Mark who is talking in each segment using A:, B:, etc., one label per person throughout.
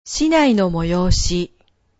A: 市内の催し。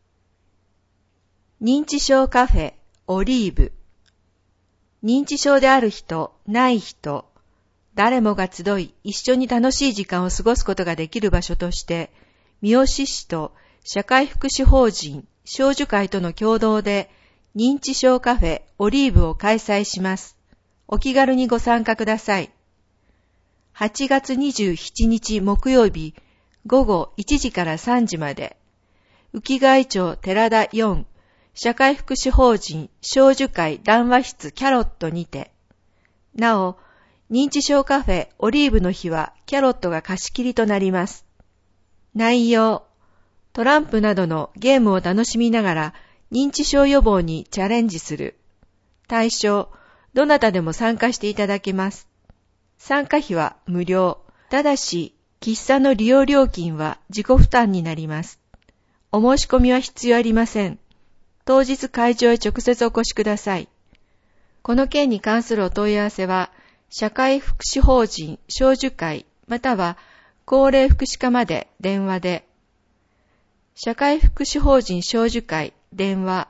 A: 認知症カフェオリーブ。認知症である人、ない人、誰もが集い一緒に楽しい時間を過ごすことができる場所として、三好市と社会福祉法人小樹会との共同で認知症カフェオリーブを開催します。お気軽にご参加ください。8月27日木曜日午後1時から3時まで、浮貝町寺田4社会福祉法人小樹会談話室キャロットにて、なお、認知症カフェオリーブの日はキャロットが貸し切りとなります。内容、トランプなどのゲームを楽しみながら認知症予防にチャレンジする。対象、どなたでも参加していただけます。参加費は無料。ただし、喫茶の利用料金は自己負担になります。お申し込みは必要ありません。当日会場へ直接お越しください。この件に関するお問い合わせは、社会福祉法人小樹会または高齢福祉課まで電話で、社会福祉法人小樹会電話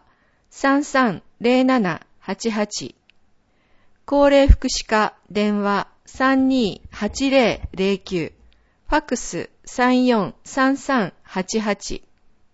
A: 330788、高齢福祉課電話 328009、ファックス343388。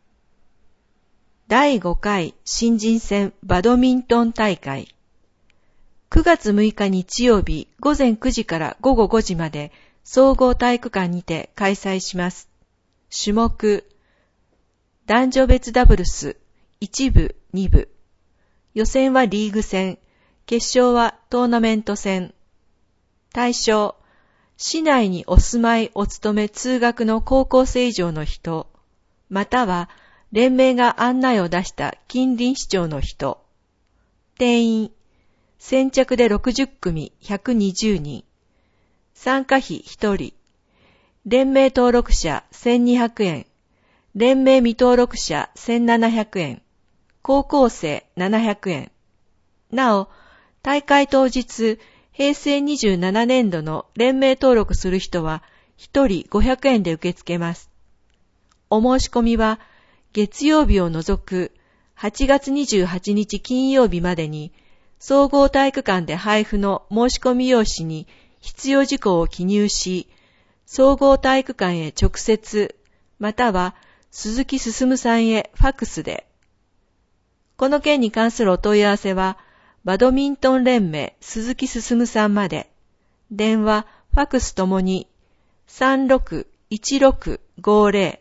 A: 第5回新人戦バドミントン大会。9月6日日曜日午前9時から午後5時まで総合体育館にて開催します。種目、男女別ダブルス1部、2部。予選はリーグ戦、決勝はトーナメント戦。対象、市内にお住まいお勤め通学の高校生以上の人、または連盟が案内を出した近隣市町の人。定員、先着で60組120人。参加費1人。連盟登録者1200円。連盟未登録者1700円。高校生700円。なお、大会当日、平成27年度の連盟登録する人は1人500円で受け付けます。お申し込みは月曜日を除く8月28日金曜日までに総合体育館で配布の申し込み用紙に必要事項を記入し、総合体育館へ直接または鈴木進さんへファックスで。この件に関するお問い合わせはバドミントン連盟鈴木進さんまで、電話、ファックスともに 361650。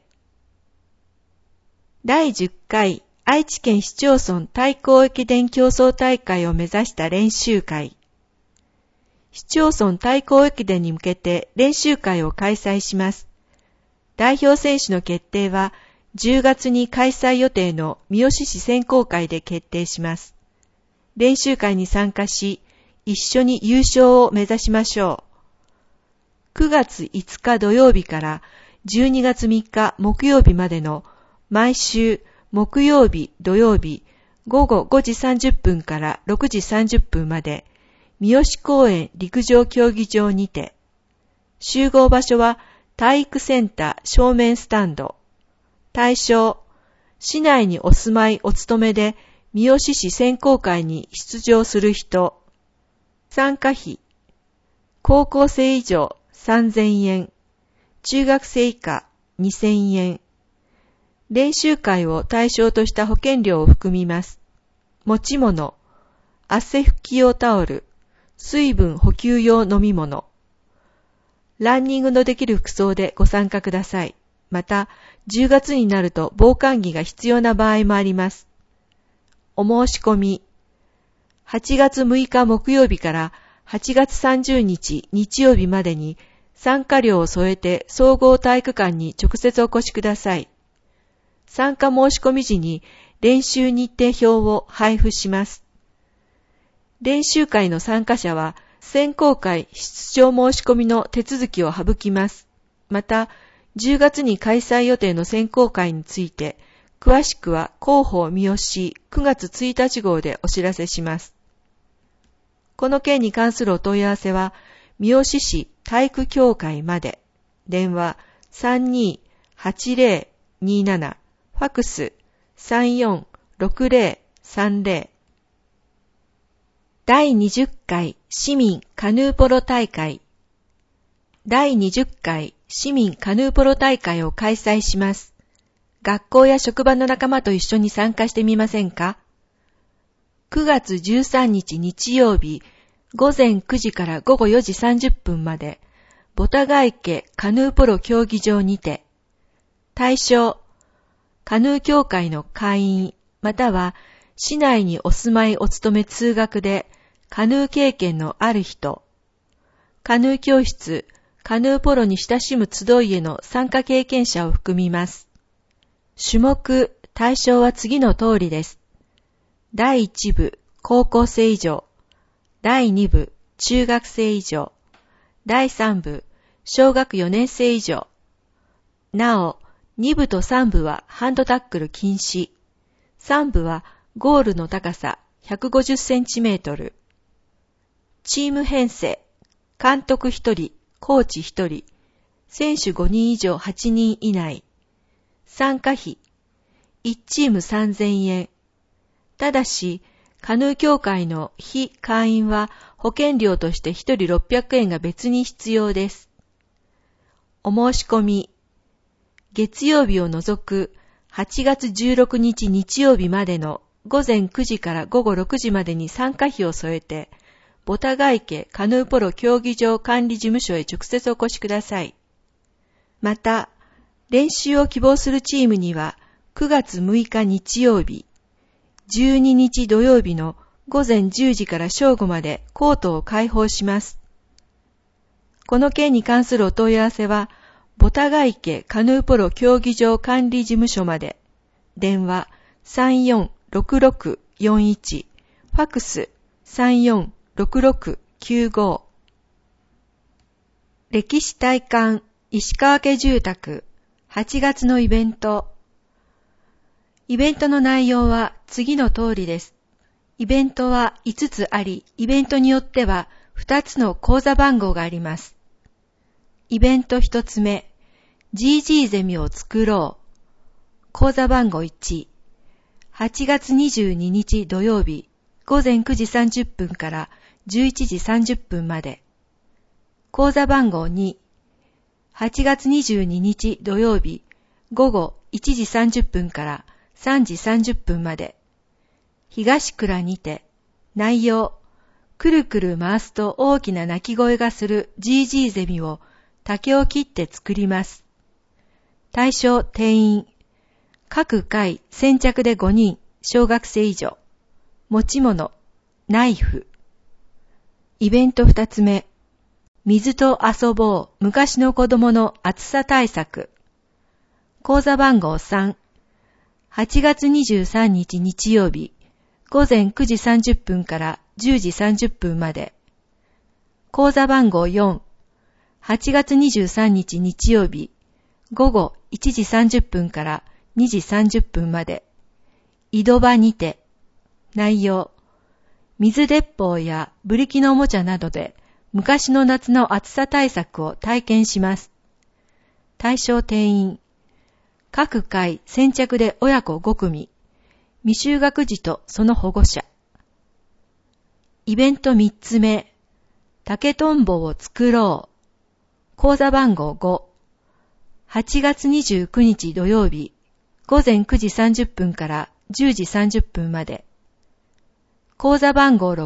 A: 第10回愛知県市町村対抗駅伝競争大会を目指した練習会。市町村対抗駅伝に向けて練習会を開催します。代表選手の決定は10月に開催予定の三好市選考会で決定します。練習会に参加し、一緒に優勝を目指しましょう。9月5日土曜日から12月3日木曜日までの毎週木曜日土曜日午後5時30分から6時30分まで三好公園陸上競技場にて、集合場所は体育センター正面スタンド。対象、市内にお住まいお勤めで三好市選考会に出場する人。参加費、高校生以上3000円、中学生以下2000円。練習会を対象とした保険料を含みます。持ち物、汗拭き用タオル、水分補給用飲み物。ランニングのできる服装でご参加ください。また、10月になると防寒着が必要な場合もあります。お申し込み、8月6日木曜日から8月30日日曜日までに参加料を添えて総合体育館に直接お越しください。参加申し込み時に練習日程表を配布します。練習会の参加者は選考会出場申し込みの手続きを省きます。また、10月に開催予定の選考会について、詳しくは広報三好9月1日号でお知らせします。この件に関するお問い合わせは、三好市体育協会まで、電話 3427、ファクス346030。第20回市民カヌーポロ大会。第20回市民カヌーポロ大会を開催します。学校や職場の仲間と一緒に参加してみませんか？ 9 月13日日曜日、午前9時から午後4時30分まで、ボタガ池カヌーポロ競技場にて、対象、カヌー協会の会員、または市内にお住まいお勤め通学でカヌー経験のある人、カヌー教室、カヌーポロに親しむ集いへの参加経験者を含みます。種目、対象は次の通りです。第1部、高校生以上。第2部、中学生以上。第3部、小学4年生以上。なお、2部と3部はハンドタックル禁止。3部はゴールの高さ150センチメートル。チーム編成、監督1人、コーチ1人、選手5人以上8人以内。参加費、1チーム3000円。ただし、カヌー協会の非会員は保険料として1人600円が別に必要です。お申し込み、月曜日を除く8月16日日曜日までの午前9時から午後6時までに参加費を添えて、ボタガ池カヌーポロ競技場管理事務所へ直接お越しください。また、練習を希望するチームには9月6日日曜日、12日土曜日の午前10時から正午までコートを開放します。この件に関するお問い合わせは、ボタガ池カヌーポロ競技場管理事務所まで。電話346641、ファクス346695。歴史体感石川家住宅8月のイベント。イベントの内容は次の通りです。イベントは5つあり、イベントによっては2つの口座番号があります。イベント1つ目、GG ゼミを作ろう。口座番号1、8月22日土曜日、午前9時30分から11時30分まで。口座番号2、8月22日土曜日、午後1時30分から3時30分まで。東倉にて。内容、くるくる回すと大きな鳴き声がする GG ゼミを竹を切って作ります。対象定員。各回先着で5人、小学生以上。持ち物、ナイフ。イベント2つ目。水と遊ぼう、昔の子供の暑さ対策。口座番号3、8月23日日曜日、午前9時30分から10時30分まで。口座番号4、8月23日日曜日、午後1時30分から2時30分まで。井戸場にて。内容、水鉄砲やブリキのおもちゃなどで昔の夏の暑さ対策を体験します。対象定員。各回先着で親子5組。未就学児とその保護者。イベント3つ目。竹とんぼを作ろう。口座番号5。8月29日土曜日。午前9時30分から10時30分まで。口座番号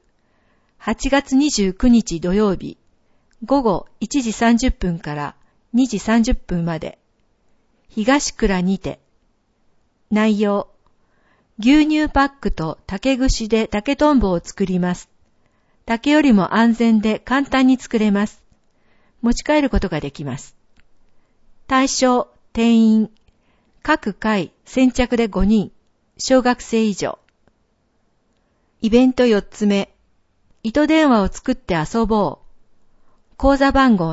A: 6。8月29日土曜日。午後1時30分から2時30分まで。東倉にて。内容。牛乳パックと竹串で竹とんぼを作ります。竹よりも安全で簡単に作れます。持ち帰ることができます。対象、定員。各回先着で5人。小学生以上。イベント4つ目。糸電話を作って遊ぼう。口座番号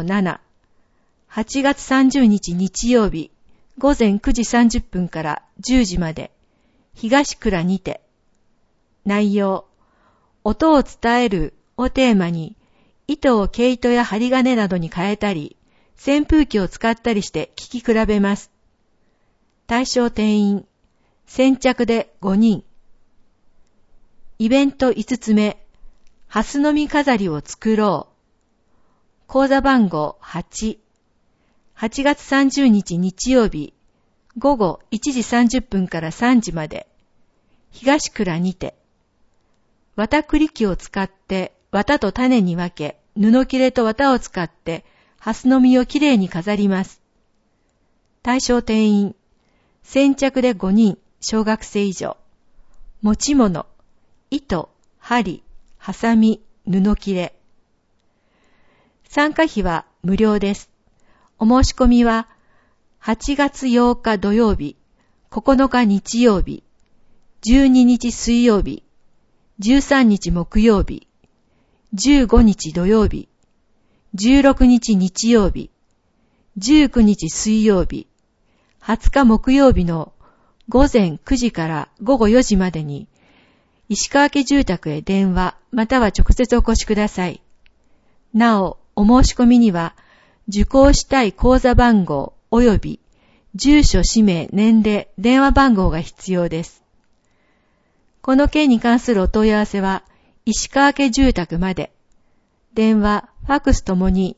A: 7。8月30日日曜日。午前9時30分から10時まで。東倉にて。内容。音を伝えるをテーマに、糸を毛糸や針金などに変えたり、扇風機を使ったりして聞き比べます。 対象定員、先着で5人。イベント5つ目、ハスの実飾りを作ろう。口座番号8。8月30日日曜日、午後1時30分から3時まで、東倉にて。綿栗機を使って綿と種に分け、布切れと綿を使ってハスの実をきれいに飾ります。対象定員、先着で5人、小学生以上。持ち物、糸、針、ハサミ、布切れ。参加費は無料です。お申し込みは8月8日土曜日、9日日曜日、12日水曜日、13日木曜日、15日土曜日、16日日曜日、19日水曜日、20日木曜日の午前9時から午後4時までに、石川家住宅へ電話または直接お越しください。なお、お申し込みには、受講したい口座番号及び住所、氏名、年齢、電話番号が必要です。この件に関するお問い合わせは、石川家住宅まで。電話、ファクスともに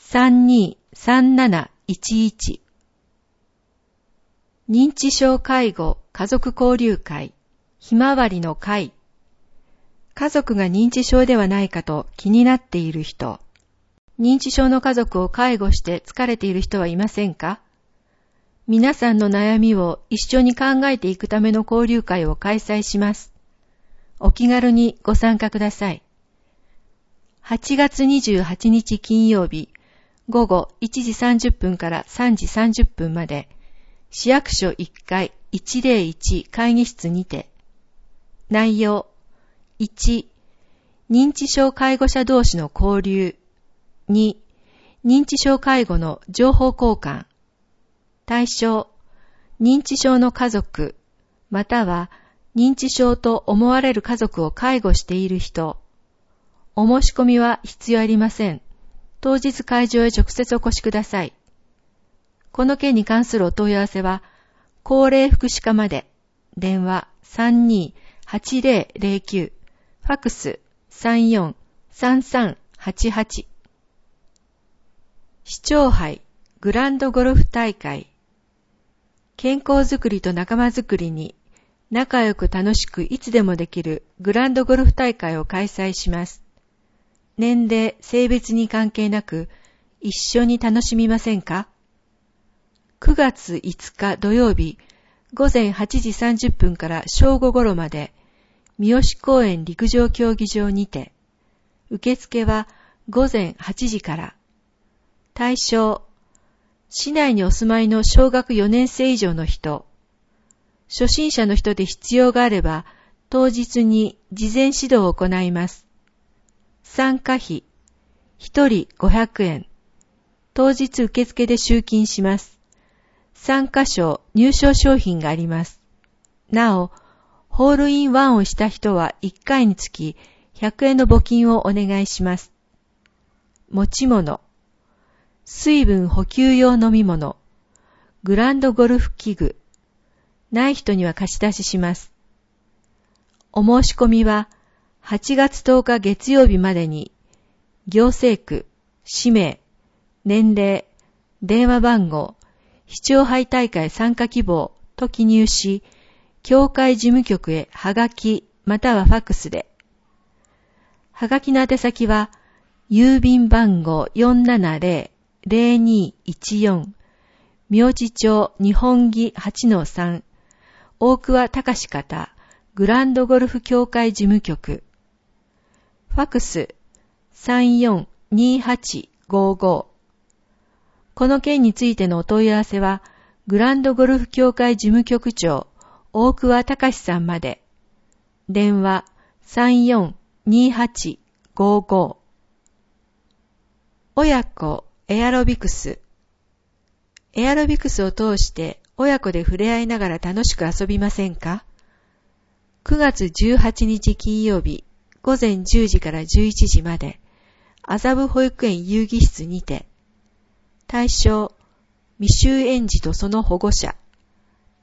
A: 323711。認知症介護家族交流会、ひまわりの会。家族が認知症ではないかと気になっている人。認知症の家族を介護して疲れている人はいませんか？皆さんの悩みを一緒に考えていくための交流会を開催します。お気軽にご参加ください。8月28日金曜日、午後1時30分から3時30分まで、市役所1階101会議室にて。内容、1、認知症介護者同士の交流。2、認知症介護の情報交換。対象、認知症の家族、または認知症と思われる家族を介護している人。お申し込みは必要ありません。当日会場へ直接お越しください。この件に関するお問い合わせは、高齢福祉課まで。電話328009、ファクス343388。市長杯グランドゴルフ大会。健康づくりと仲間づくりに仲良く楽しくいつでもできるグランドゴルフ大会を開催します。年齢、性別に関係なく一緒に楽しみませんか？ 9 月5日土曜日午前8時30分から正午頃まで三好公園陸上競技場にて。受付は午前8時から。対象、市内にお住まいの小学4年生以上の人。初心者の人で必要があれば、当日に事前指導を行います。参加費、1人500円。当日受付で集金します。参加賞、入賞商品があります。なお、ホールインワンをした人は1回につき100円の募金をお願いします。持ち物、水分補給用飲み物、グランドゴルフ器具、ない人には貸し出しします。お申し込みは8月10日月曜日までに、行政区、氏名、年齢、電話番号、市長杯大会参加希望と記入し、協会事務局へはがきまたはファックスで。はがきの宛先は、郵便番号470-0214、明治町日本木 8-3、大桑隆方、グランドゴルフ協会事務局。ファクス342855。この件についてのお問い合わせは、グランドゴルフ協会事務局長、大桑隆さんまで。電話342855。親子エアロビクス。エアロビクスを通して親子で触れ合いながら楽しく遊びませんか？ 9 月18日金曜日午前10時から11時まで麻布保育園遊戯室にて。対象、未就園児とその保護者。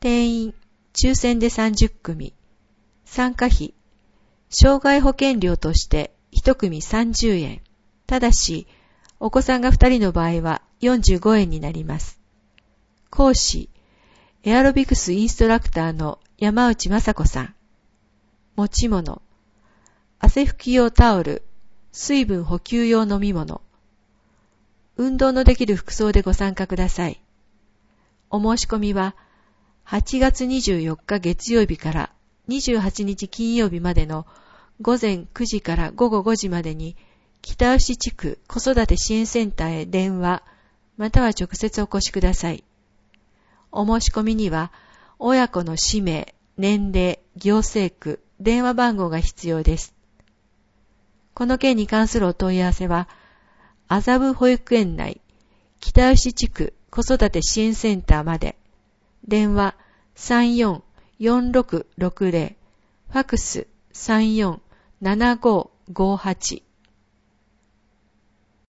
A: 抽選で30組。参加費、障害保険料として1組30円。ただし、お子さんが2人の場合は45円になります。講師、エアロビクスインストラクターの山内雅子さん。持ち物、汗拭き用タオル、水分補給用飲み物。運動のできる服装でご参加ください。お申し込みは8月24日月曜日から28日金曜日までの午前9時から午後5時までに北牛地区子育て支援センターへ電話または直接お越しください。お申し込みには親子の氏名、年齢、行政区、電話番号が必要です。この件に関するお問い合わせは麻布保育園内北牛地区子育て支援センターまで。電話34-4660、ファクス34-7558